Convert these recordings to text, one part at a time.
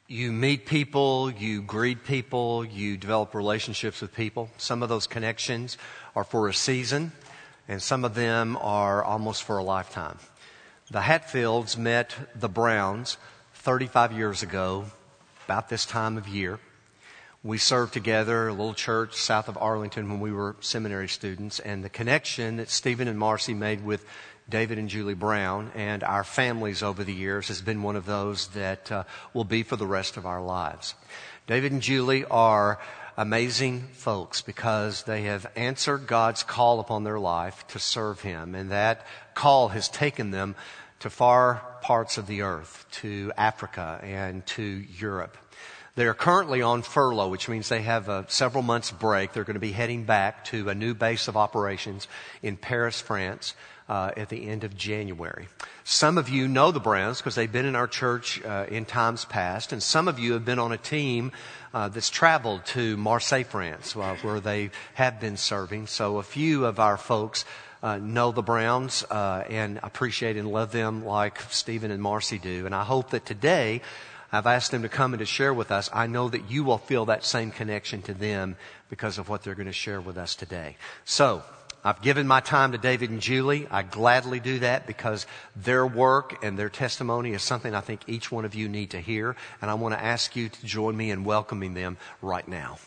You meet people, you greet people, you develop relationships with people. Some of those connections are for a season, and some of them are almost for a lifetime. The Hatfields met the Browns 35 years ago, about this time of year. We served together, a little church south of Arlington when we were seminary students, and the connection that Stephen and Marcy made with David and Julie Brown and our families over the years has been one of those that will be for the rest of our lives. David and Julie are amazing folks because they have answered God's call upon their life to serve Him, and that call has taken them to far parts of the earth, to Africa and to Europe. They are currently on furlough, which means they have a several months break. They're going to be heading back to a new base of operations in Paris, France, at the end of January. Some of you know the Browns because they've been in our church in times past, and some of you have been on a team that's traveled to Marseille, France, where they have been serving. So a few of our folks know the Browns and appreciate and love them like Stephen and Marcy do. And I hope that today I've asked them to come and to share with us. I know that you will feel that same connection to them because of what they're going to share with us today. So I've given my time to David and Julie. I gladly do that because their work and their testimony is something I think each one of you need to hear. And I want to ask you to join me in welcoming them right now.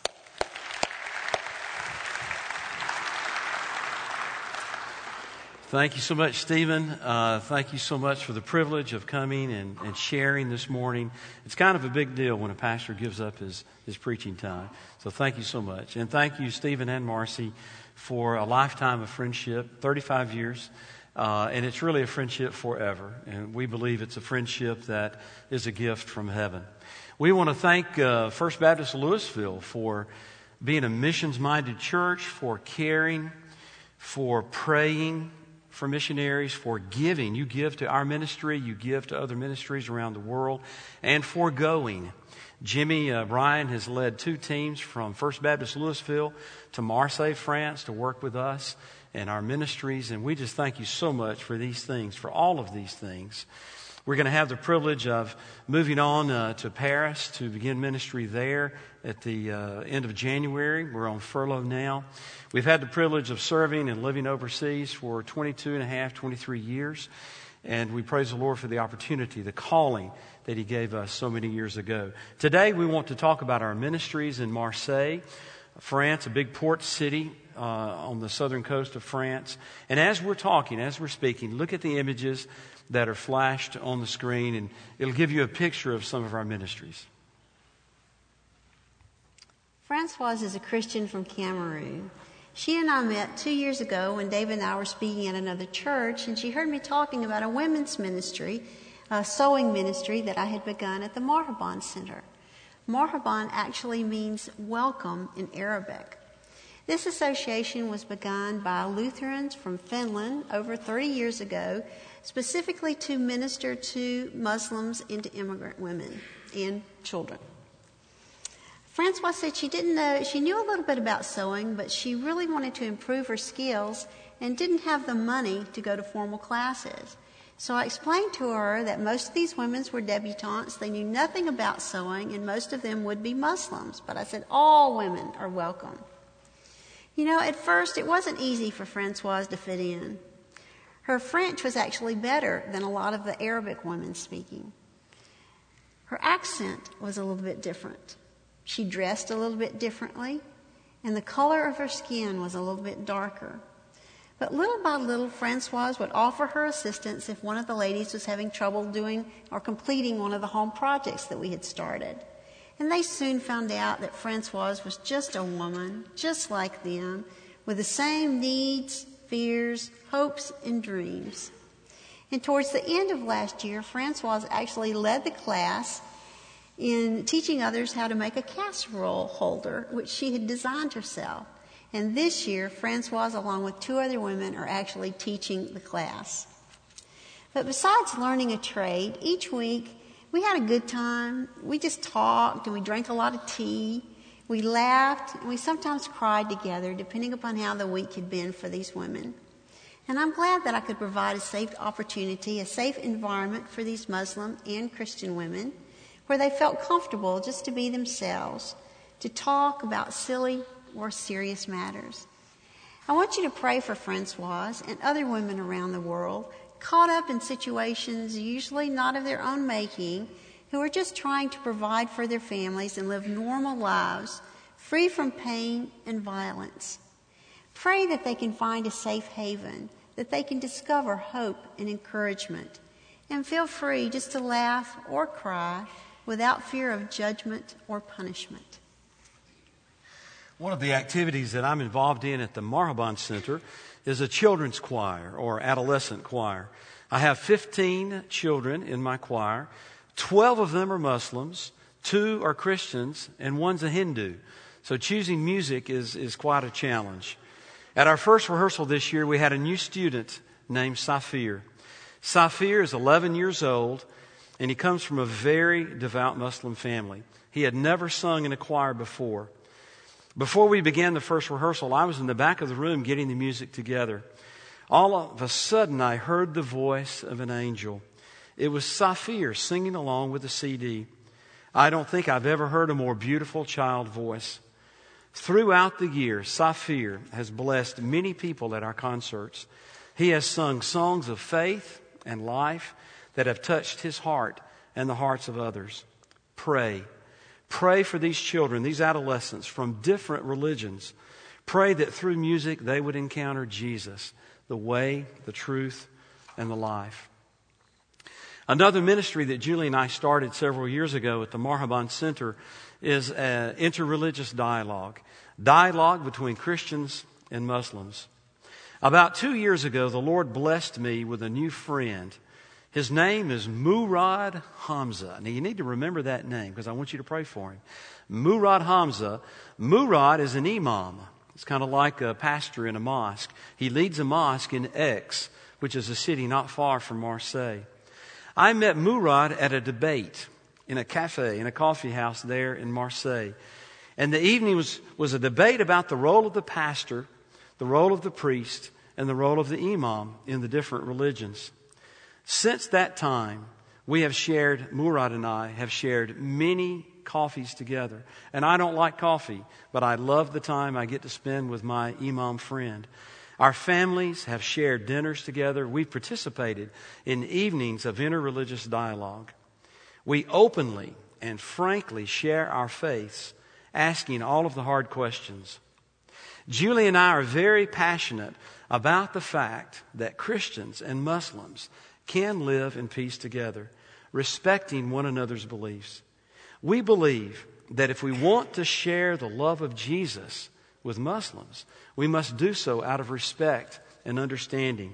Thank you so much, Stephen. Thank you so much for the privilege of coming and sharing this morning. It's kind of a big deal when a pastor gives up his preaching time. So thank you so much. And thank you, Stephen and Marcy, for a lifetime of friendship, 35 years. And it's really a friendship forever. And we believe it's a friendship that is a gift from heaven. We want to thank First Baptist Louisville for being a missions-minded church, for caring, for praying for missionaries, for giving. You give to our ministry, you give to other ministries around the world, and for going. Jimmy Bryan has led 2 teams from First Baptist Louisville to Marseille, France, to work with us and our ministries. And we just thank you so much for these things, for all of these things. We're going to have the privilege of moving on to Paris to begin ministry there at the end of January. We're on furlough now. We've had the privilege of serving and living overseas for 23 years. And we praise the Lord for the opportunity, the calling that He gave us so many years ago. Today we want to talk about our ministries in Marseille, France, a big port city on the southern coast of France. And as we're talking, as we're speaking, look at the images that are flashed on the screen, and it'll give you a picture of some of our ministries. Francoise is a Christian from Cameroon. She and I met 2 years ago when David and I were speaking at another church, and she heard me talking about a women's ministry, a sewing ministry that I had begun at the Marhaban Center. Marhaban actually means welcome in Arabic. This association was begun by Lutherans from Finland over 30 years ago, specifically to minister to Muslims and to immigrant women and children. Francois said she knew a little bit about sewing, but she really wanted to improve her skills and didn't have the money to go to formal classes. So I explained to her that most of these women were debutantes. They knew nothing about sewing, and most of them would be Muslims. But I said, all women are welcome. You know, at first it wasn't easy for Francoise to fit in. Her French was actually better than a lot of the Arabic women speaking. Her accent was a little bit different. She dressed a little bit differently, and the color of her skin was a little bit darker. But little by little, Francoise would offer her assistance if one of the ladies was having trouble doing or completing one of the home projects that we had started. And they soon found out that Francoise was just a woman, just like them, with the same needs, fears, hopes, and dreams. And towards the end of last year, Francoise actually led the class in teaching others how to make a casserole holder, which she had designed herself. And this year, Francoise, along with 2 other women, are actually teaching the class. But besides learning a trade, each week we had a good time. We just talked and we drank a lot of tea. We laughed and we sometimes cried together, depending upon how the week had been for these women. And I'm glad that I could provide a safe opportunity, a safe environment for these Muslim and Christian women, where they felt comfortable just to be themselves, to talk about silly or serious matters. I want you to pray for Francoise and other women around the world caught up in situations usually not of their own making, who are just trying to provide for their families and live normal lives, free from pain and violence. Pray that they can find a safe haven, that they can discover hope and encouragement, and feel free just to laugh or cry without fear of judgment or punishment. One of the activities that I'm involved in at the Marhaban Center is a children's choir or adolescent choir. I have 15 children in my choir. 12 of them are Muslims, 2 are Christians, and 1's a Hindu. So choosing music is quite a challenge. At our first rehearsal this year, we had a new student named Safir. Safir is 11 years old, and he comes from a very devout Muslim family. He had never sung in a choir before. Before we began the first rehearsal, I was in the back of the room getting the music together. All of a sudden, I heard the voice of an angel. It was Safir singing along with the CD. I don't think I've ever heard a more beautiful child voice. Throughout the year, Safir has blessed many people at our concerts. He has sung songs of faith and life that have touched his heart and the hearts of others. Pray. Pray for these children, these adolescents from different religions. Pray that through music they would encounter Jesus, the way, the truth, and the life. Another ministry that Julie and I started several years ago at the Marhaban Center is an interreligious dialogue between Christians and Muslims. About 2 years ago, the Lord blessed me with a new friend. His name is Murad Hamza. Now, you need to remember that name because I want you to pray for him. Murad Hamza. Murad is an imam. It's kind of like a pastor in a mosque. He leads a mosque in Aix, which is a city not far from Marseille. I met Murad at a debate in a cafe, in a coffee house there in Marseille. And the evening was a debate about the role of the pastor, the role of the priest, and the role of the imam in the different religions. Since that time, Murad and I have shared many coffees together. And I don't like coffee, but I love the time I get to spend with my imam friend. Our families have shared dinners together. We've participated in evenings of interreligious dialogue. We openly and frankly share our faiths, asking all of the hard questions. Julie and I are very passionate about the fact that Christians and Muslims can live in peace together, respecting one another's beliefs. We believe that if we want to share the love of Jesus with Muslims, we must do so out of respect and understanding.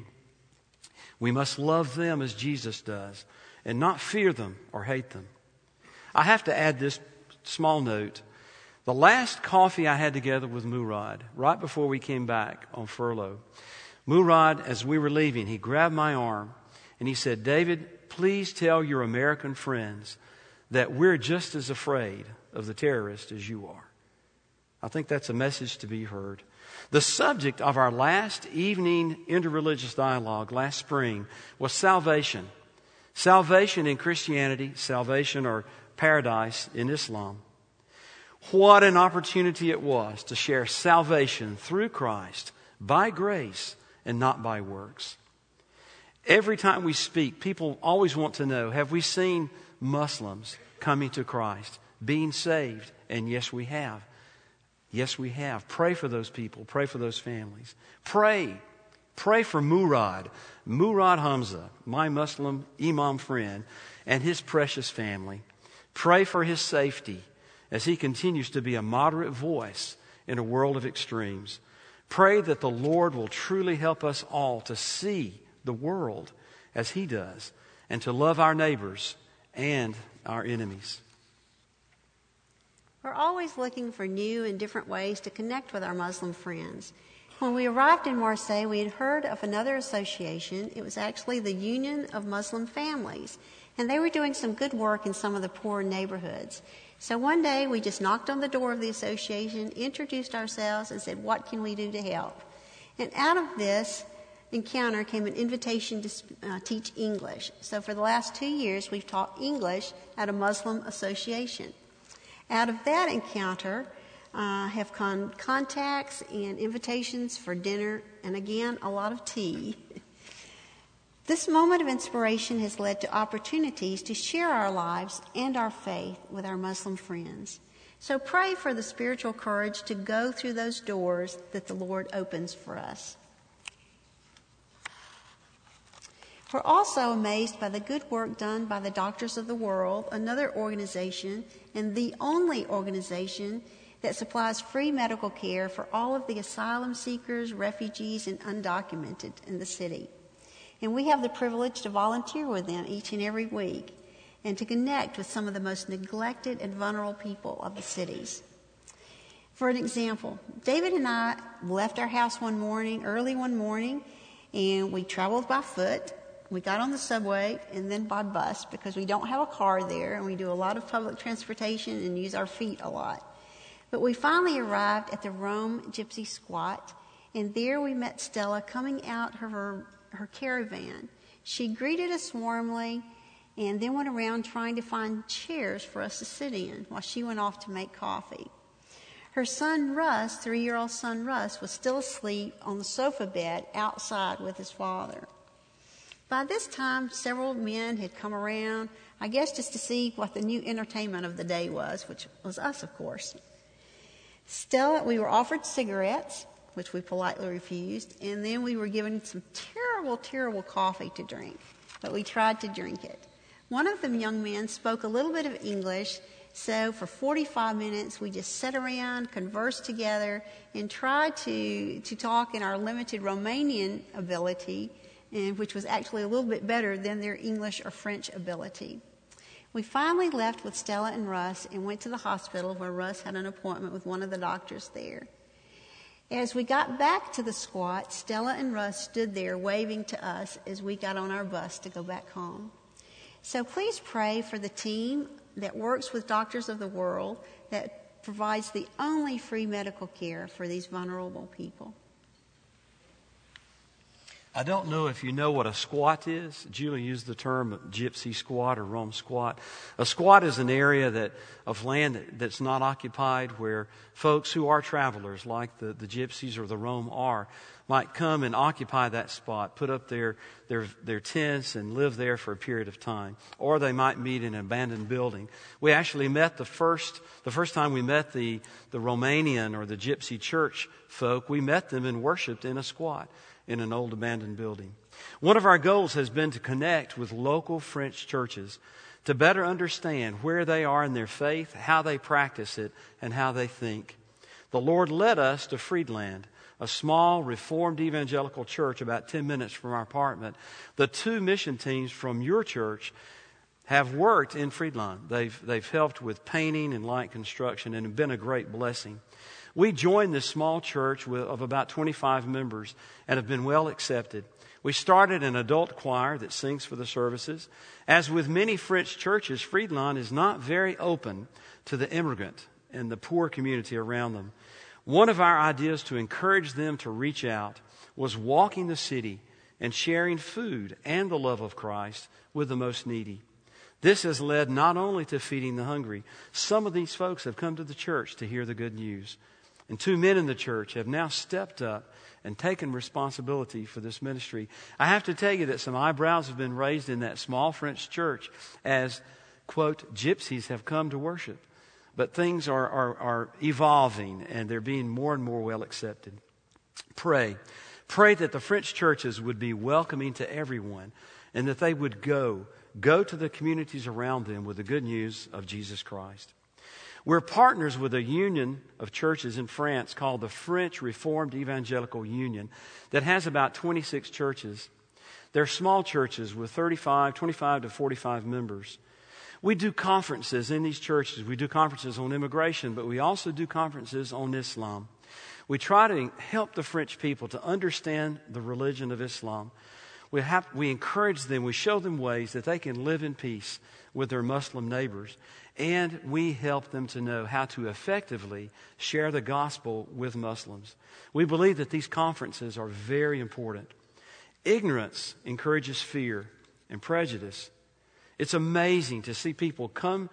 We must love them as Jesus does and not fear them or hate them. I have to add this small note. The last coffee I had together with Murad, right before we came back on furlough, Murad, as we were leaving, he grabbed my arm and he said, "David, please tell your American friends that we're just as afraid of the terrorists as you are." I think that's a message to be heard. The subject of our last evening interreligious dialogue last spring was salvation. Salvation in Christianity, salvation or paradise in Islam. What an opportunity it was to share salvation through Christ by grace and not by works. Every time we speak, people always want to know, have we seen Muslims coming to Christ, being saved? And yes, we have. Yes, we have. Pray for those people. Pray for those families. Pray. Pray for Murad Hamza, my Muslim imam friend, and his precious family. Pray for his safety as he continues to be a moderate voice in a world of extremes. Pray that the Lord will truly help us all to see the world as he does and to love our neighbors and our enemies. We're always looking for new and different ways to connect with our Muslim friends. When we arrived in Marseille, we had heard of another association. It was actually the Union of Muslim Families, and they were doing some good work in some of the poor neighborhoods. So one day we just knocked on the door of the association, introduced ourselves, and said, "What can we do to help?" And out of this, encounter came an invitation to teach English. So for the last 2 years, we've taught English at a Muslim association. Out of that encounter have come contacts and invitations for dinner, and again, a lot of tea. This moment of inspiration has led to opportunities to share our lives and our faith with our Muslim friends. So pray for the spiritual courage to go through those doors that the Lord opens for us. We're also amazed by the good work done by the Doctors of the World, another organization and the only organization that supplies free medical care for all of the asylum seekers, refugees, and undocumented in the city. And we have the privilege to volunteer with them each and every week and to connect with some of the most neglected and vulnerable people of the cities. For an example, David and I left our house early one morning, and we traveled by foot. We got on the subway and then by bus because we don't have a car there, and we do a lot of public transportation and use our feet a lot. But we finally arrived at the Rome Gypsy Squat, and there we met Stella coming out of her caravan. She greeted us warmly and then went around trying to find chairs for us to sit in while she went off to make coffee. Her son Russ, 3-year-old son Russ, was still asleep on the sofa bed outside with his father. By this time, several men had come around, I guess just to see what the new entertainment of the day was, which was us, of course. We were offered cigarettes, which we politely refused, and then we were given some terrible, terrible coffee to drink, but we tried to drink it. One of the young men spoke a little bit of English, so for 45 minutes we just sat around, conversed together, and tried to talk in our limited Romanian ability, which was actually a little bit better than their English or French ability. We finally left with Stella and Russ and went to the hospital where Russ had an appointment with one of the doctors there. As we got back to the squat, Stella and Russ stood there waving to us as we got on our bus to go back home. So please pray for the team that works with Doctors of the World that provides the only free medical care for these vulnerable people. I don't know if you know what a squat is. Julie used the term gypsy squat or Rome squat. A squat is an area of land that's not occupied, where folks who are travelers, like the gypsies or the Rome are, might come and occupy that spot, put up their tents and live there for a period of time. Or they might meet in an abandoned building. We actually met the first time we met the Romanian or the gypsy church folk, we met them and worshiped in a squat in an old abandoned building. One of our goals has been to connect with local French churches to better understand where they are in their faith, how they practice it, and how they think. The Lord led us to Friedland, a small Reformed evangelical church about 10 minutes from our apartment. The 2 mission teams from your church have worked in Friedland. They've helped with painting and light construction and have been a great blessing. We joined this small church of about 25 members and have been well accepted. We started an adult choir that sings for the services. As with many French churches, Friedland is not very open to the immigrant and the poor community around them. One of our ideas to encourage them to reach out was walking the city and sharing food and the love of Christ with the most needy. This has led not only to feeding the hungry. Some of these folks have come to the church to hear the good news. And 2 men in the church have now stepped up and taken responsibility for this ministry. I have to tell you that some eyebrows have been raised in that small French church as, quote, gypsies have come to worship. But things are evolving, and they're being more and more well accepted. Pray that the French churches would be welcoming to everyone, and that they would go to the communities around them with the good news of Jesus Christ. We're partners with a union of churches in France called the French Reformed Evangelical Union that has about 26 churches. They're small churches with 25 to 45 members. We do conferences in these churches. We do conferences on immigration, but we also do conferences on Islam. We try to help the French people to understand the religion of Islam. We encourage them, we show them ways that they can live in peace with their Muslim neighbors. And we help them to know how to effectively share the gospel with Muslims. We believe that these conferences are very important. Ignorance encourages fear and prejudice. It's amazing to see people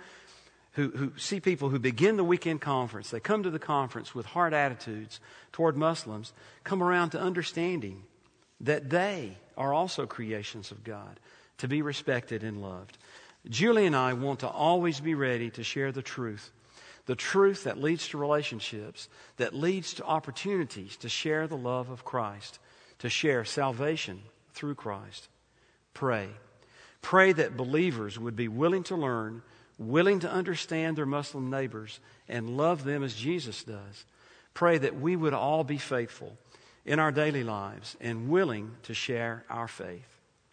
who begin the weekend conference. They come to the conference with hard attitudes toward Muslims, come around to understanding that they are also creations of God, to be respected and loved. Julie and I want to always be ready to share the truth that leads to relationships, that leads to opportunities to share the love of Christ, to share salvation through Christ. Pray. Pray that believers would be willing to learn, willing to understand their Muslim neighbors, and love them as Jesus does. Pray that we would all be faithful in our daily lives and willing to share our faith.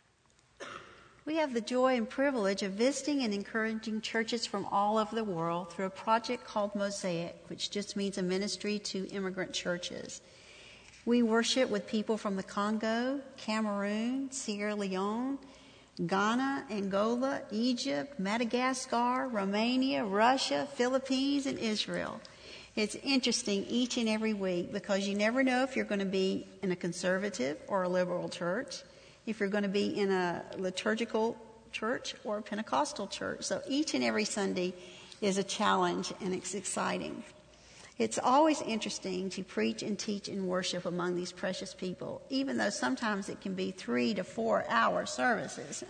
We have the joy and privilege of visiting and encouraging churches from all over the world through a project called Mosaic, which just means a ministry to immigrant churches. We worship with people from the Congo, Cameroon, Sierra Leone, Ghana, Angola, Egypt, Madagascar, Romania, Russia, Philippines, and Israel. It's interesting each and every week because you never know if you're going to be in a conservative or a liberal church, if you're going to be in a liturgical church or a Pentecostal church. So each and every Sunday is a challenge, and it's exciting. It's always interesting to preach and teach and worship among these precious people, even though sometimes it can be 3 to 4 hour services.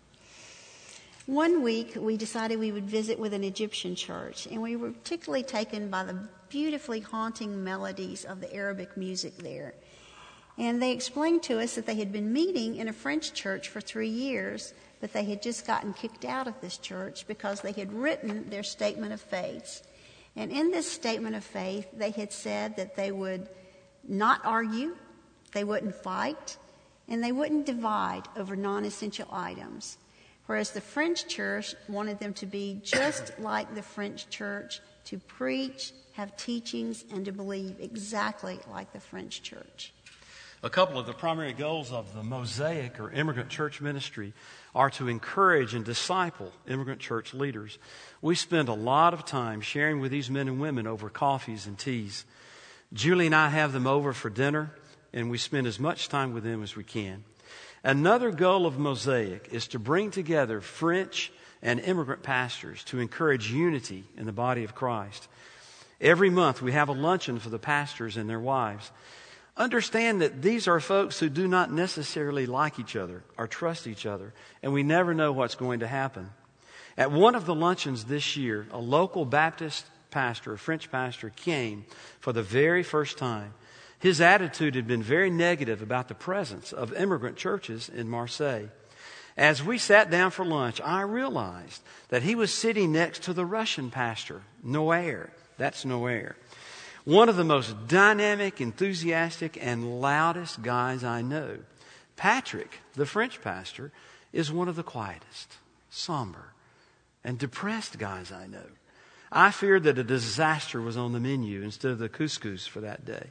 One week, we decided we would visit with an Egyptian church, and we were particularly taken by the beautifully haunting melodies of the Arabic music there. And they explained to us that they had been meeting in a French church for 3 years, but they had just gotten kicked out of this church because they had written their statement of faith. And in this statement of faith, they had said that they would not argue, they wouldn't fight, and they wouldn't divide over non-essential items. Whereas the French church wanted them to be just like the French church, to preach, have teachings, and to believe exactly like the French church. A couple of the primary goals of the Mosaic or immigrant church ministry are to encourage and disciple immigrant church leaders. We spend a lot of time sharing with these men and women over coffees and teas. Julie and I have them over for dinner, and we spend as much time with them as we can. Another goal of Mosaic is to bring together French and immigrant pastors to encourage unity in the body of Christ. Every month we have a luncheon for the pastors and their wives. Understand that these are folks who do not necessarily like each other or trust each other, and we never know what's going to happen. At one of the luncheons this year, a local Baptist pastor, a French pastor, came for the very first time. His attitude had been very negative about the presence of immigrant churches in Marseille. As we sat down for lunch, I realized that he was sitting next to the Russian pastor, Noer. That's Noer. One of the most dynamic, enthusiastic, and loudest guys I know. Patrick, the French pastor, is one of the quietest, somber, and depressed guys I know. I feared that a disaster was on the menu instead of the couscous for that day.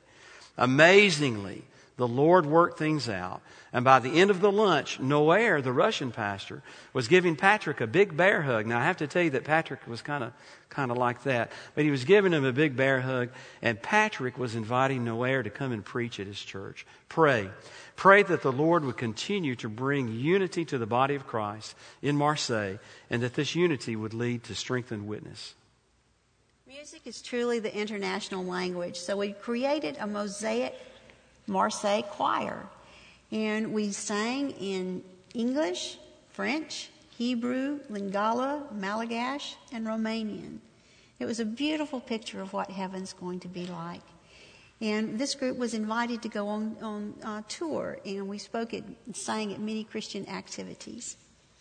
Amazingly, the Lord worked things out. And by the end of the lunch, Noer, the Russian pastor, was giving Patrick a big bear hug. Now, I have to tell you that Patrick was kind of like that. But he was giving him a big bear hug. And Patrick was inviting Noer to come and preach at his church. Pray. Pray that the Lord would continue to bring unity to the body of Christ in Marseille, and that this unity would lead to strengthened witness. Music is truly the international language. So we created a Mosaic Marseille choir. And we sang in English, French, Hebrew, Lingala, Malgache, and Romanian. It was a beautiful picture of what heaven's going to be like. And this group was invited to go on tour, and we sang at many Christian activities.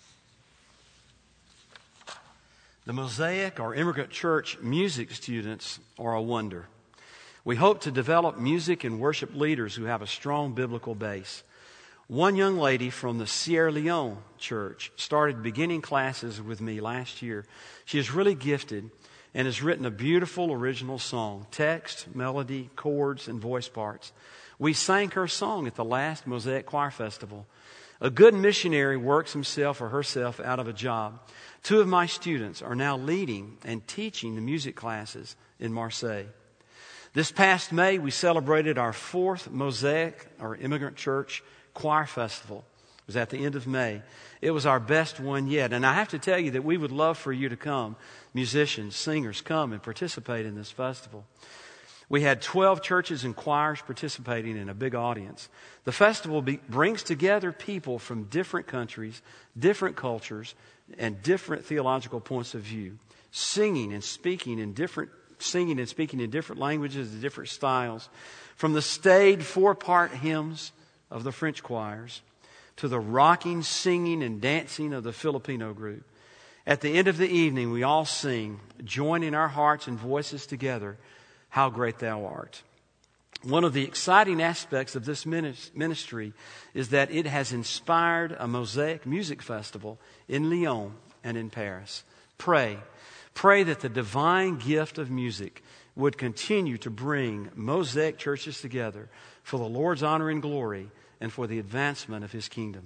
The Mosaic or immigrant church music students are a wonder. We hope to develop music and worship leaders who have a strong biblical base. One young lady from the Sierra Leone church started beginning classes with me last year. She is really gifted and has written a beautiful original song, text, melody, chords, and voice parts. We sang her song at the last Mosaic Choir Festival. A good missionary works himself or herself out of a job. 2 of my students are now leading and teaching the music classes in Marseille. This past May, we celebrated our 4th Mosaic or immigrant church Choir Festival. It was at the end of May. It was our best one yet. And I have to tell you that we would love for you to come. Musicians, singers, come and participate in this festival. We had 12 churches and choirs participating in a big audience. The festival brings together people from different countries, different cultures, and different theological points of view, singing and speaking in different languages and different styles, from the staid 4-part hymns of the French choirs to the rocking, singing, and dancing of the Filipino group. At the end of the evening, we all sing, joining our hearts and voices together, "How Great Thou Art." One of the exciting aspects of this ministry is that it has inspired a Mosaic music festival in Lyon and in Paris. Pray that the divine gift of music would continue to bring Mosaic churches together for the Lord's honor and glory and for the advancement of His kingdom.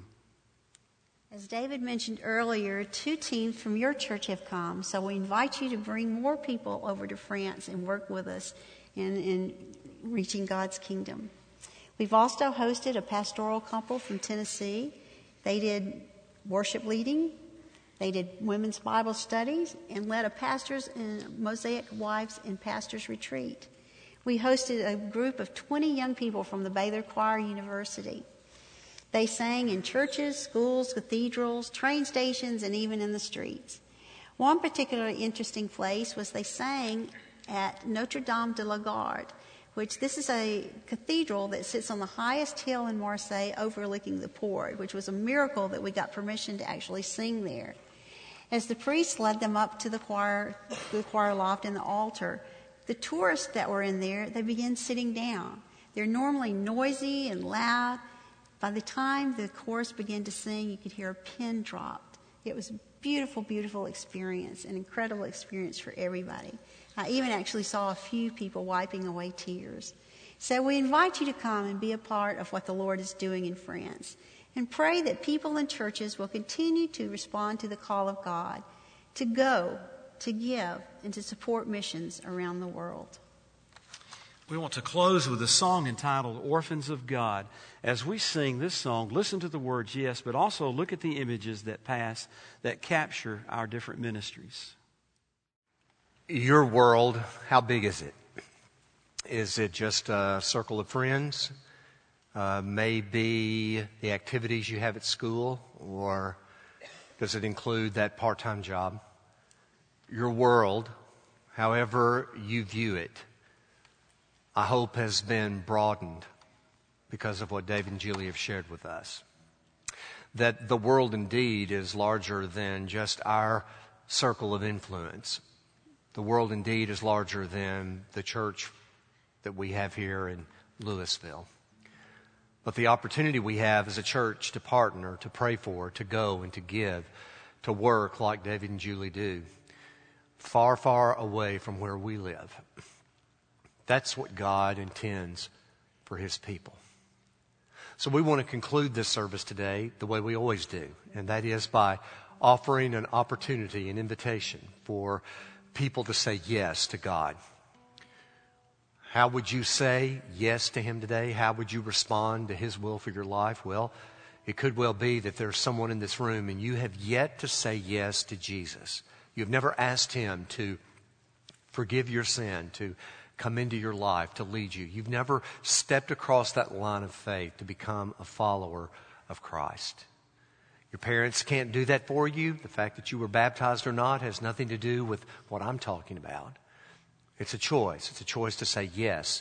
As David mentioned earlier, 2 teams from your church have come, so we invite you to bring more people over to France and work with us in reaching God's kingdom. We've also hosted a pastoral couple from Tennessee. They did worship leading, they did women's Bible studies, and led a pastors and Mosaic Wives and Pastors Retreat. We hosted a group of 20 young people from the Baylor Choir University. They sang in churches, schools, cathedrals, train stations, and even in the streets. One particularly interesting place was they sang at Notre Dame de la Garde, which this is a cathedral that sits on the highest hill in Marseille overlooking the port, which was a miracle that we got permission to actually sing there. As the priest led them up to the choir loft and the altar, the tourists that were in there, they began sitting down. They're normally noisy and loud. By the time the chorus began to sing, you could hear a pin drop. It was a beautiful, beautiful experience, an incredible experience for everybody. I even actually saw a few people wiping away tears. So we invite you to come and be a part of what the Lord is doing in France, and pray that people in churches will continue to respond to the call of God, to go, to give, and to support missions around the world. We want to close with a song entitled Orphans of God. As we sing this song, listen to the words, yes, but also look at the images that capture our different ministries. Your world, how big is it? Is it just a circle of friends? Maybe the activities you have at school? Or does it include that part-time job? Your world, however you view it, I hope has been broadened because of what David and Julie have shared with us. That the world indeed is larger than just our circle of influence. The world indeed is larger than the church that we have here in Louisville. But the opportunity we have as a church to partner, to pray for, to go and to give, to work like David and Julie do, far, far away from where we live. That's what God intends for His people. So we want to conclude this service today the way we always do, and that is by offering an opportunity, an invitation for people to say yes to God. How would you say yes to Him today? How would you respond to His will for your life? Well, it could well be that there's someone in this room and you have yet to say yes to Jesus. You've never asked Him to forgive your sin, to come into your life, to lead you. You've never stepped across that line of faith to become a follower of Christ. Your parents can't do that for you. The fact that you were baptized or not has nothing to do with what I'm talking about. It's a choice. It's a choice to say yes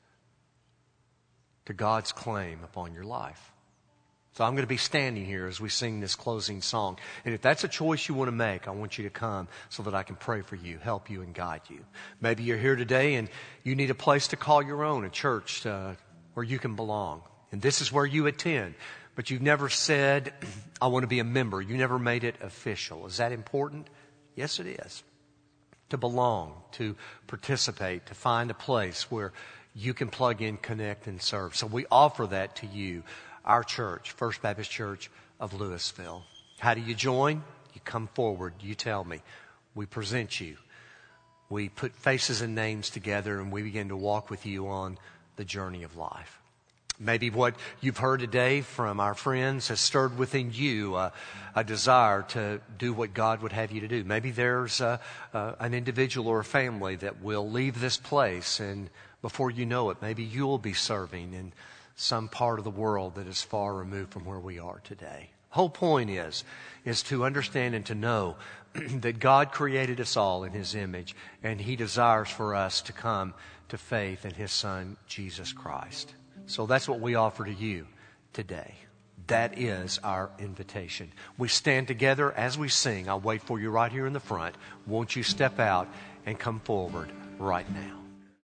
to God's claim upon your life. So I'm going to be standing here as we sing this closing song. And if that's a choice you want to make, I want you to come so that I can pray for you, help you, and guide you. Maybe you're here today and you need a place to call your own, a church where you can belong. And this is where you attend. But you've never said, I want to be a member. You never made it official. Is that important? Yes, it is. To belong, to participate, to find a place where you can plug in, connect, and serve. So we offer that to you. Our church, First Baptist Church of Louisville. How do you join? You come forward. You tell me. We present you. We put faces and names together and we begin to walk with you on the journey of life. Maybe what you've heard today from our friends has stirred within you a desire to do what God would have you to do. Maybe there's an individual or a family that will leave this place, and before you know it, maybe you'll be serving in some part of the world that is far removed from where we are today. The whole point is to understand and to know that God created us all in His image, and He desires for us to come to faith in His Son, Jesus Christ. So that's what we offer to you today. That is our invitation. We stand together as we sing. I'll wait for you right here in the front. Won't you step out and come forward right now?